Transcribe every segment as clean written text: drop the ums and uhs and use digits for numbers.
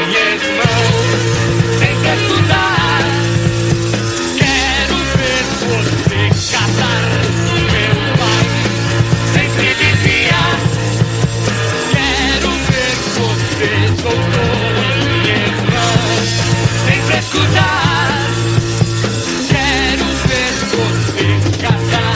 minhas mãos, sempre a estudar. Quero ver você casar. Meu pai sempre dizia: quero ver você doutor. Minhas mãos sempre a escutar. Quero ver você casar.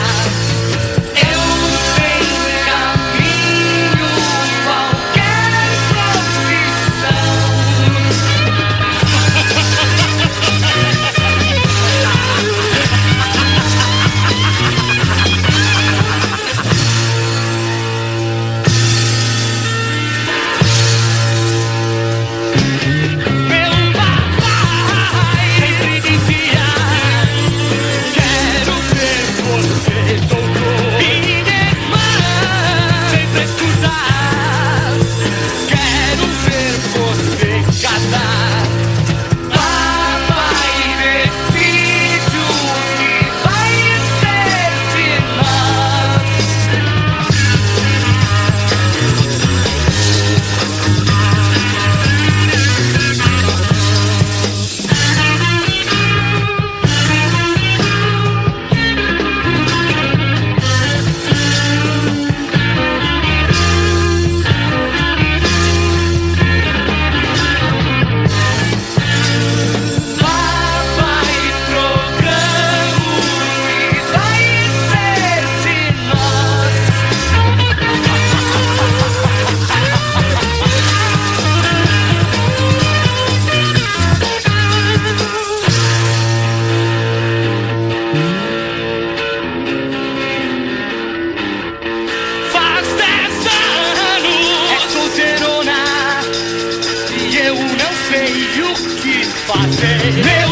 Eu não sei o que fazer.